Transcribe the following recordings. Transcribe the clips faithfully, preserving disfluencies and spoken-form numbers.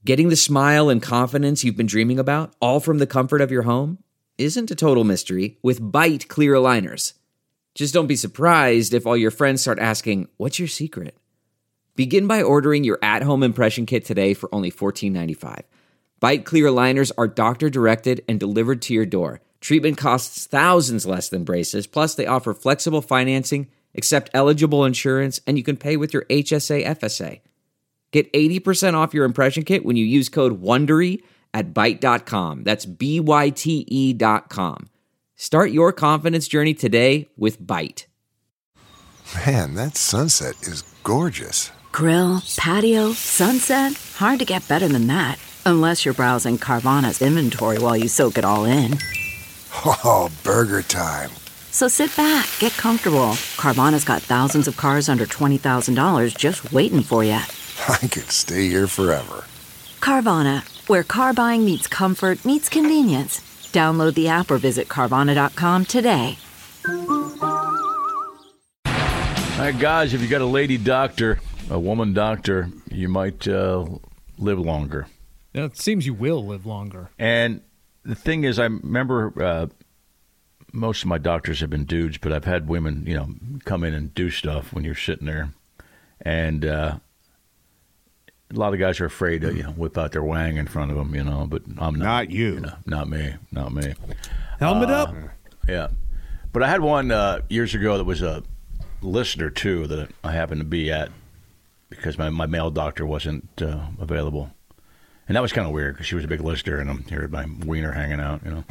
Getting the smile and confidence you've been dreaming about, all from the comfort of your home, isn't a total mystery with Byte clear aligners. Just don't be surprised if all your friends start asking, "What's your secret?" Begin by ordering your at-home impression kit today for only fourteen ninety-five. Byte clear aligners are doctor-directed and delivered to your door. Treatment costs thousands less than braces, plus they offer flexible financing, accept eligible insurance, and you can pay with your H S A F S A. Get eighty percent off your impression kit when you use code WONDERY at byte dot com. That's B Y T E dot com. Start your confidence journey today with Byte. Man, that sunset is gorgeous. Grill, patio, sunset. Hard to get better than that. Unless you're browsing Carvana's inventory while you soak it all in. Oh, burger time. So sit back, get comfortable. Carvana's got thousands of cars under twenty thousand dollars just waiting for you. I could stay here forever. Carvana, where car buying meets comfort, meets convenience. Download the app or visit Carvana dot com today. All right, guys, if you got a lady doctor, a woman doctor, you might uh, live longer. Yeah, it seems you will live longer. And the thing is, I remember uh, most of my doctors have been dudes, but I've had women, you know, come in and do stuff when you're sitting there. And uh, a lot of guys are afraid to, you know, whip out their wang in front of them, you know, but I'm not. Not you. you know, not me. Not me. Helmet uh, up. Yeah. But I had one uh, years ago that was a listener, too, that I happened to be at because my, my male doctor wasn't uh, available. And that was kind of weird because she was a big listener, and I'm here with my wiener hanging out, you know.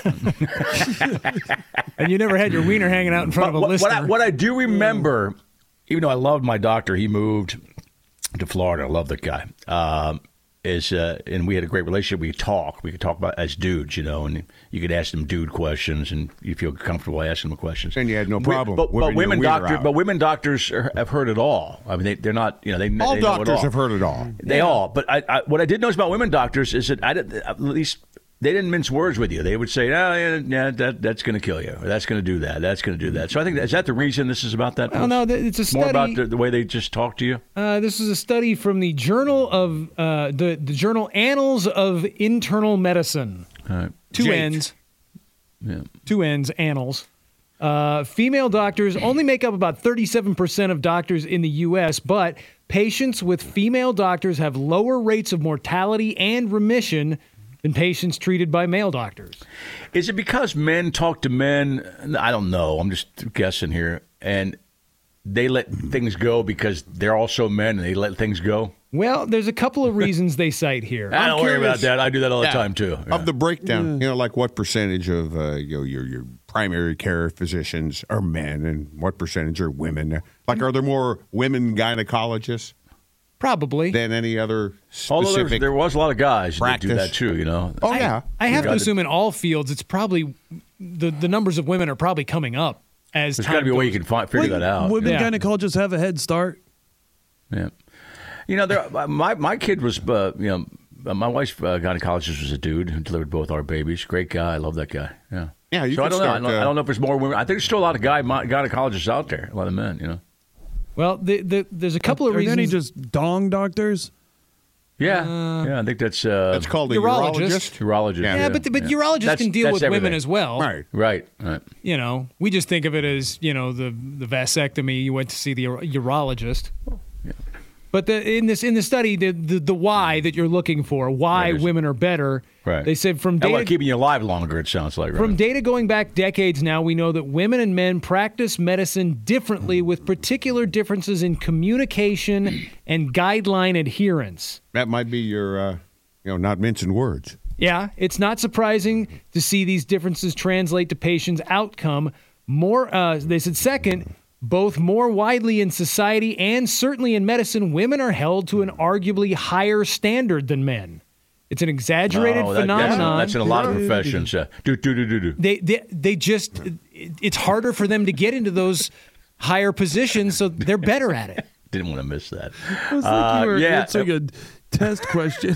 And you never had your wiener hanging out in front but of a what, listener. What I, what I do remember, even though I loved my doctor, he moved to Florida. I love that guy. Um, is uh, and we had a great relationship. We could talk. We could talk about as dudes, you know, and you could ask them dude questions, and you feel comfortable asking them questions. And you had no problem. We, but, but women wiener doctor, out. but women doctors are, have heard it all. I mean, they, they're not, you know, they all they know it doctors all. have heard it all. They yeah. all. But I, I, what I did notice about women doctors is that I did, at least they didn't mince words with you. They would say, "Oh, yeah, yeah that that's going to kill you. Or that's going to do that. That's going to do that." So I think that, is that the reason this is about that? Well, no, it's a study. More about the, the way they just talk to you. Uh, this is a study from the Journal of uh, the the Journal Annals of Internal Medicine. Uh, Two Jake. N's. Yeah. Two N's. Annals. Uh, female doctors only make up about thirty-seven percent of doctors in the U S, but patients with female doctors have lower rates of mortality and remission than patients treated by male doctors. Is it because men talk to men? I don't know. I'm just guessing here. And they let things go because they're also men and they let things go? Well, there's a couple of reasons they cite here. I don't I'm worry curious. about that. I do that all the Yeah. time, too. Yeah. Of the breakdown, you know, like what percentage of uh, you know, your your primary care physicians are men and what percentage are women? Like, are there more women gynecologists Probably. than any other Although there, specific? there was a lot of guys that do practice. that, too, you know. Oh, yeah. I have to Got it. assume in all fields, it's probably the, the numbers of women are probably coming up as There's time got to be a way you goes. can fi- figure that out. Women Yeah. gynecologists have a head start. Yeah. You know, there, my my kid was, uh, you know, my wife's uh, gynecologist was a dude who delivered both our babies. Great guy. I love that guy. Yeah. Yeah, you so I could don't know. I start, don't, uh, I don't know if there's more women. I think there's still a lot of guy gynecologists out there. A lot of men, you know. Well, the, the, there's a couple of Are there reasons. any just dong doctors? Yeah. Uh, yeah, I think that's... Uh, That's called a urologist. urologist. urologist. yeah, Yeah, but but yeah. urologists That's- can deal that's with everything. women as well. Right. Right, right. You know, we just think of it as, you know, the the vasectomy. You went to see the uro- urologist. Yeah. But the, in this in the study, the, the the why that you're looking for, why Right, is- women are better. Right. They said from And data what, keeping you alive longer, it sounds like, right? from data going back decades now, we know that women and men practice medicine differently, with particular differences in communication and guideline adherence. That might be your, uh, you know, not mincing words. Yeah, it's not surprising to see these differences translate to patients' outcome. More, uh, they said, second, both more widely in society and certainly in medicine, women are held to an arguably higher standard than men. It's an exaggerated Oh, that- phenomenon. That's, that's in a lot of professions. Uh, do, do, do, do, do. They, they, they just, it's harder for them to get into those higher positions, so they're better at it. Didn't want to miss that. It's like Uh, you were yeah. answering a test question.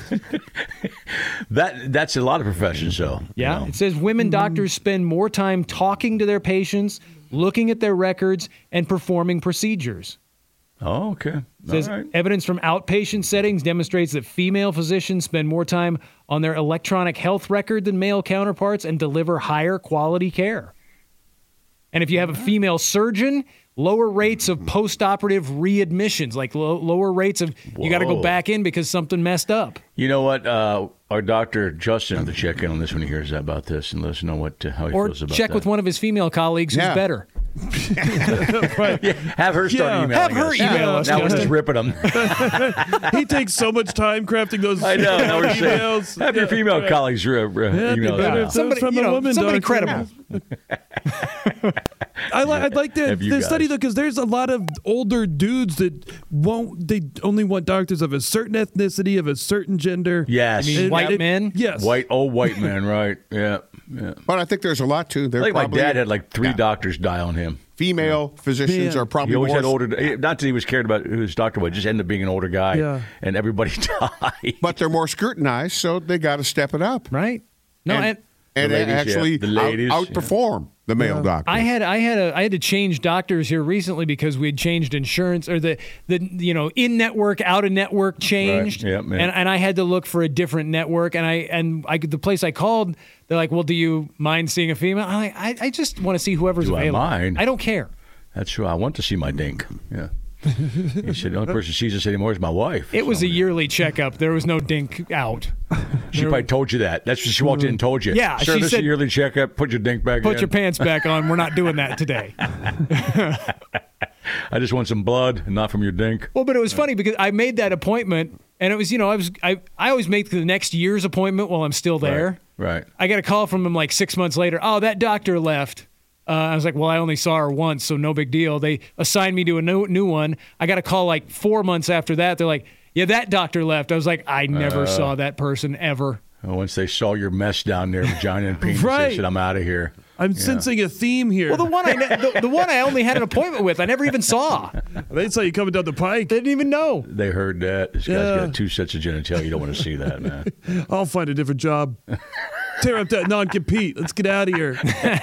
That That's a lot of professions, though. you Yeah, know. it says women doctors spend more time talking to their patients, looking at their records, and performing procedures. Oh, okay. All Says right. evidence from outpatient settings demonstrates that female physicians spend more time on their electronic health record than male counterparts and deliver higher quality care. And if you have a female surgeon, lower rates of post-operative readmissions, like lo- lower rates of you got to go Whoa. back in because something messed up. You know what? Uh, our doctor, Justin, will have to check in on this when he hears about this and let us know what uh, how he Or feels about check that. with one of his female colleagues Yeah. who's better. Yeah, have her start Yeah. emailing Have her us. email us, Now we're Justin. just ripping them. He takes so much time crafting those I know. Now we're saying, emails. have your Yeah, female right. colleagues uh, uh, Yeah, it'd be email better us. if Somebody, from you a know, woman somebody doctor. credible. I like. I'd like to Have you the study guys. though, because there's a lot of older dudes that won't. They only want doctors of a certain ethnicity, of a certain gender. Yes. You mean It- white it- men? Yes. White, old white man, right? Yeah, yeah. But I think there's a lot too. I They're think my probably dad had like three Yeah. doctors die on him. female physicians Yeah. are probably He always more. had older. Not that he was cared about who his doctor was, just ended up being an older guy, Yeah. and everybody died. but they're more scrutinized, so they got to step it up. Right? No, and, and, and The ladies, yeah. actually The ladies, out, outperform the male doctor. I had I had a I had to change doctors here recently because we had changed insurance or the the you know in network out of network changed Right. Yep, yeah. and and I had to look for a different network and I and I the place I called they're like, well, do you mind seeing a female? I'm like, I I just want to see whoever's Do I available. mind? I don't care. That's true. I want to see my dink. Yeah. He said the only person who sees us anymore is my wife. It was So, a yearly checkup. There was no dink out. She probably told you that. That's what she walked in and told you. Yeah, Sir, she this is said- a yearly checkup. Put your dink back in. Put your pants back on. We're not doing that today. I just want some blood, not from your dink. Well, but it was funny because I made that appointment, and it was, you know, I was I, I always make the next year's appointment while I'm still there. Right. right. I got a call from him like six months later. Oh, that doctor left. Uh, I was like, well, I only saw her once, so no big deal. They assigned me to a new, new one. I got a call like four months after that. They're like, yeah, that doctor left. I was like, I never Uh. saw that person ever. Well, once they saw your mess down there, vagina and penis, Right. they said, I'm out of here. I'm sensing a theme here. Well, the one I ne- the, the one I only had an appointment with, I never even saw. they saw you coming down the pike. Didn't even know. They heard that. This guy's Yeah. got two sets of genitalia. You don't want to see that, man. I'll find a different job. Tear up that non-compete. Let's get out of here.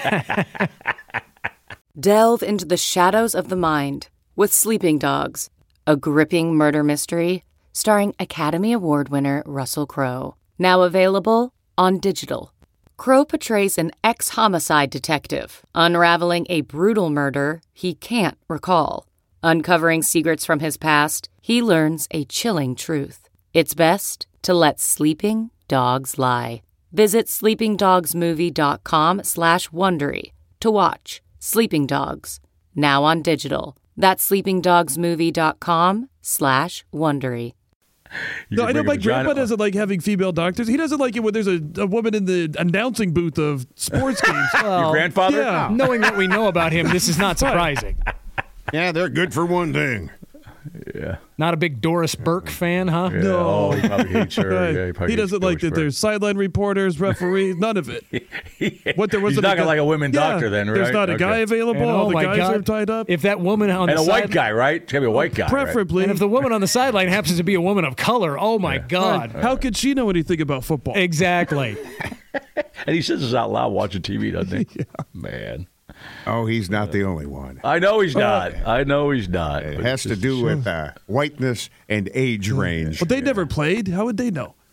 Delve into the shadows of the mind with Sleeping Dogs, a gripping murder mystery starring Academy Award winner Russell Crowe. Now available on digital. Crowe portrays an ex-homicide detective unraveling a brutal murder he can't recall. Uncovering secrets from his past, he learns a chilling truth. It's best to let sleeping dogs lie. Visit sleepingdogsmovie.com slash Wondery to watch Sleeping Dogs, now on digital. That's sleepingdogsmovie.com slash Wondery. You No, can I know bring a my vagina- grandpa doesn't like having female doctors. He doesn't like it when there's a, a woman in the announcing booth of sports games. Your grandfather? Yeah. Knowing what we know about him, this is not surprising. yeah, they're good for one thing. Yeah. Not a big Doris Burke fan, huh? Yeah. No. Oh, he probably hates her. Right. Yeah, he probably he hates doesn't like Doris that there's sideline reporters, referees, none of it. Burke. What there He's wasn't not a guy- like a women Yeah, doctor then, right? There's not a guy Okay. available. And, All oh the my guys God. are tied up. If that woman on And the a white side- guy, right? It's got to be a white guy. right? Preferably. And if the woman on the sideline happens to be a woman of color, oh my God. How could she know anything about football? Exactly. And he says this out loud watching T V, doesn't he? Man. Oh, he's not the only one. I know he's not. I know he's not. It but has to just- do with uh, whiteness and age range. But they never played. How would they know?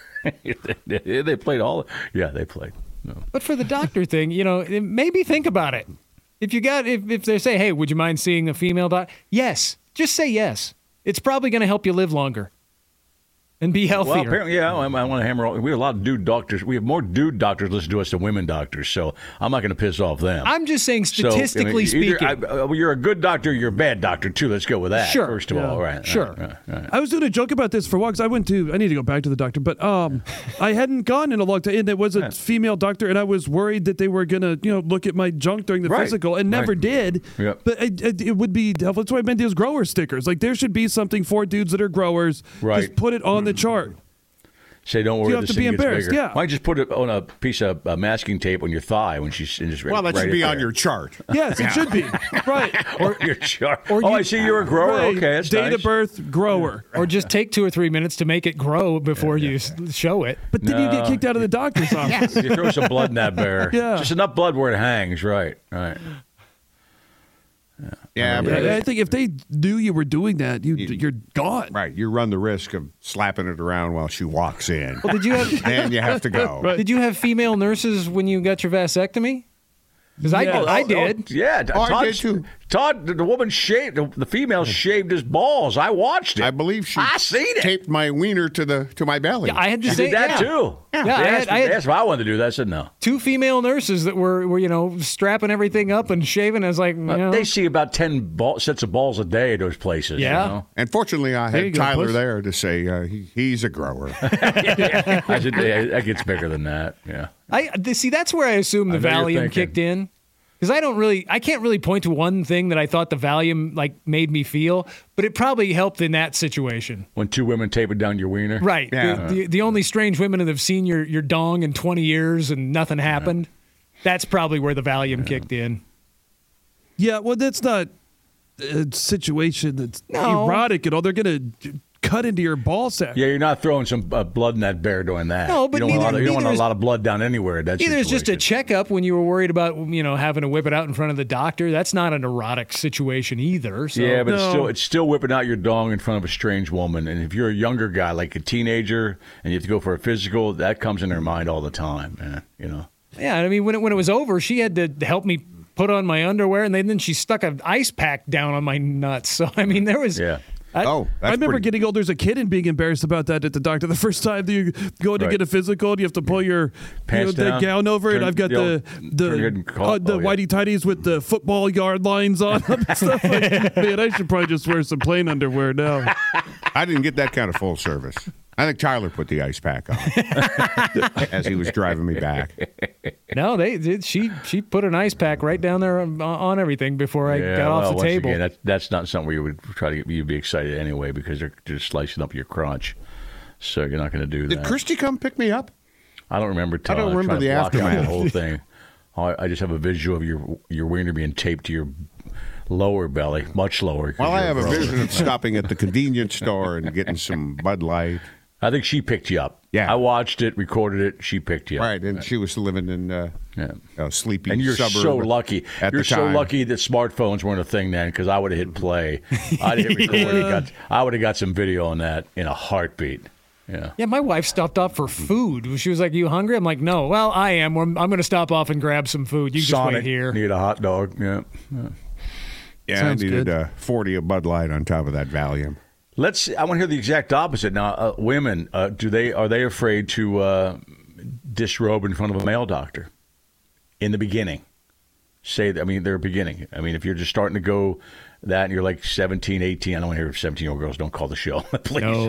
they, they played all. Yeah, they played. No. But for the doctor thing, you know, maybe think about it. If you got, if, if they say, hey, would you mind seeing a female doc? Yes. Just say yes. It's probably going to help you live longer and be healthier. Well, apparently, yeah. I, I want to hammer. All, we have a lot of dude doctors. We have more dude doctors listen to us than women doctors. So I'm not going to piss off them. I'm just saying, So, I mean, statistically either- speaking. I, uh, well, you're a good doctor. You're a bad doctor too. Let's go with that. Sure. First of Yeah. all, right? Sure. right, right, right. I was doing a joke about this for a while 'cause I went to, I need to go back to the doctor, but um, I hadn't gone in a long time. And it was a female doctor, and I was worried that they were going to, you know, look at my junk during the Right. physical and never Right. did. Yep. But it, it, it would be helpful. That's why I meant those grower stickers. Like, there should be something for dudes that are growers. Right. Just put it on the chart. Say, don't worry. You have this to be thing gets embarrassed, bigger. yeah. Why don't you just put it on a piece of uh, masking tape on your thigh when she's and just well, that write should it be on there. your chart. Yes, it should be. Right. or your chart. or oh, you- I see you're a grower. Right. Okay, that's Date nice. of birth, grower. or just take two or three minutes to make it grow before you s show it. But then you No. get kicked out of the doctor's office. You throw some blood in that bear. Yeah. Just enough blood where it hangs. Right. Right. Yeah. Yeah, but I, I think if they knew you were doing that, you, you're gone. Right, you run the risk of slapping it around while she walks in. Well, did you have? And you have to go. Right. Did you have female nurses when you got your vasectomy? Because I, Yes. I Oh, did. oh, yeah, Oh, I Todd, did too. Todd, the, the woman shaved, the, the female shaved his balls. I watched it. I believe she I seen it. taped my wiener to the to my belly. Yeah, I had to She say did that yeah. too. Yeah, they I had- asked, I me- had- they asked if I wanted to do that. I said no. Two female nurses that were, were you know, strapping everything up and shaving. I was like, you Uh, know, They see about ten ball, sets of balls a day at those places. Yeah. You know? And fortunately, I There you had go, Tyler puss. there to say uh, he, he's a grower. I said, yeah, that gets bigger than that. Yeah. I th- see. That's where I assume the I know you're Valium thinking. kicked in, because I don't really, I can't really point to one thing that I thought the Valium like made me feel, but it probably helped in that situation. When two women tape it down your wiener. Right. Yeah. The, the, the only strange women that have seen your your dong in twenty years and nothing happened. That's probably where the Valium kicked in. Yeah, well, that's not a situation that's No. erotic at all. They're going to cut into your ball sack. Yeah, you're not throwing some uh, blood in that bear doing that. No, but you don't, want, a lot neither- of, you don't want neither a is- lot of blood down anywhere. in That Either it's just a situation. checkup when you were worried about, you know, having to whip it out in front of the doctor. That's not an erotic situation either. So. Yeah, but it's No. still it's still whipping out your dong in front of a strange woman. And if you're a younger guy, like a teenager, and you have to go for a physical, that comes in their mind all the time, man. You know. Yeah, I mean, when it, when it was over, she had to help me put on my underwear, and then, then she stuck an ice pack down on my nuts. So, I mean, there was... Yeah. I, Oh, that's I remember pretty- getting older as a kid and being embarrassed about that at the doctor. The first time that you go in to Right. get a physical, and you have to pull your Pants you know, down, the gown over, turn- and I've got you know, the turn the your head and call- uh, the oh, yeah. whitey tighties with the football yard lines on them and stuff. Like, man, I should probably just wear some plain underwear now. I didn't get that kind of full service. I think Tyler put the ice pack on as he was driving me back. no, they did. She she put an ice pack right down there on, on everything before I yeah, got well, off the once table. Again, that, that's not something where you would try to get you'd be excited anyway because they're just slicing up your crotch. So you're not going to do Did that. Christy come pick me up? I don't remember. I don't Todd remember trying to the block out aftermath. the whole thing. I I just have a visual of your your wiener being taped to your lower belly, much lower. 'cause Well, I you're have a grown. vision of stopping at the convenience store and getting some Bud Light. I think she picked you up. Yeah. I watched it, recorded it. She picked you up. Right, and she was living in uh, Yeah. a sleepy And you're suburb. so lucky. At You're the so time. lucky that smartphones weren't a thing then, because I would have hit play. I'd hit record. and got, I would have got some video on that in a heartbeat. Yeah. Yeah, my wife stopped off for food. She was like, "You hungry?" I'm like, "No." Well, I am. I'm going to stop off and grab some food. You just Sonic, wait here. need a hot dog. Yeah. yeah. Yeah, Sounds I needed good. uh, forty of Bud Light on top of that Valium. Let's. I want to hear the exact opposite now. Uh, women, uh, do they are they afraid to uh, disrobe in front of a male doctor in the beginning? Say, I mean, they're beginning. I mean, if you're just starting to go that and you're like seventeen, eighteen, I don't want to hear seventeen-year-old girls. Don't call the show, please. No.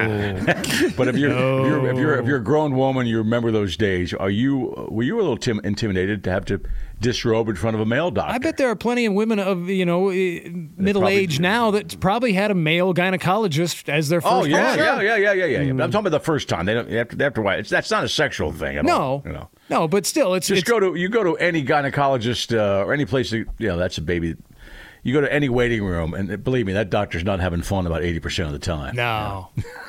But if you're, if you're if you're if you're a grown woman, you remember those days. Are you were you a little tim- intimidated to have to disrobe in front of a male doctor? I bet there are plenty of women of you know eh, middle age now that probably had a male gynecologist as their first. Oh yeah, option. yeah, yeah, yeah, yeah, yeah. I'm talking about the first time. They don't they have to. They have to wait. It's, that's not a sexual thing at all. No, You know. no, but still, it's Just it's, go to you go to any gynecologist uh, or any place that, you know, that's a baby. You go to any waiting room, and believe me, that doctor's not having fun about eighty percent of the time. no.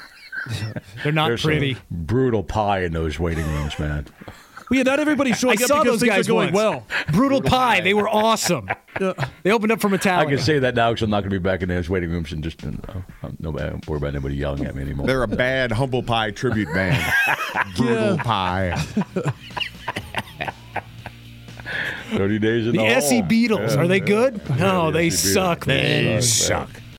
They're not There's some pretty. brutal pie in those waiting rooms, man. Well, yeah, not everybody's showing I up saw because those things guys are going once. well. Brutal Pie. They were awesome. They opened up for Metallica. I can say that now because I'm not going to be back in those waiting rooms and just uh, no, I don't worry about anybody yelling at me anymore. They're a bad Humble Pie tribute band. Brutal Pie. Thirty days in the, The S E hole. Beatles. Yeah, Are they yeah. good? Yeah, No, the they S E Beatles. suck, man. They Suck, suck.